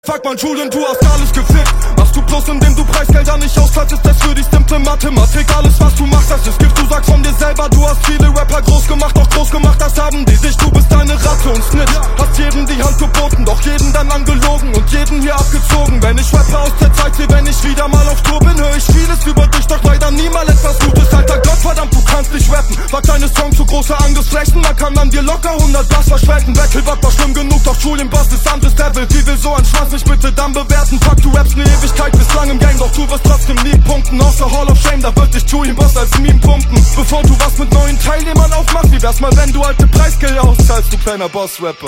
Fuck man, Julian, du hast alles gefickt. Machst du plus, indem du Preisgelder nicht auszahlst, ist das für dich simple Mathematik. Alles was du machst, das ist Gift, du sagst von dir selber. Du hast viele Rapper groß gemacht, doch groß gemacht, das haben die dich. Du bist eine Ratte und Snitch, hast jedem die Hand geboten, doch jeden dann angelogen und jeden hier abgezogen. Wenn ich Rapper aus der Zeit sehe, wenn ich wieder mal auf Tour bin, hör ich vieles über dich, doch leider niemals etwas Gutes. Alter Gott, verdammt, du kannst nicht rappen. War deine Song zu große Angriffsflächen, man kann an dir locker 100 Bass verschwenden. Battlebot war schlimm genug, doch Julian Boss ist anderes Level. Wie will so ein Schwanz mich bitte dann bewerten? Fuck, du rappst ne Ewigkeit, bist lang im Game, doch du wirst trotzdem nie punkten. Außer Hall of Shame, da wird dich Julian Boss als Meme pumpen. Bevor du was mit neuen Teilnehmern aufmachst, wie wär's mal, wenn du alte Preisgelder auszahlst, du kleiner Boss-Rapper?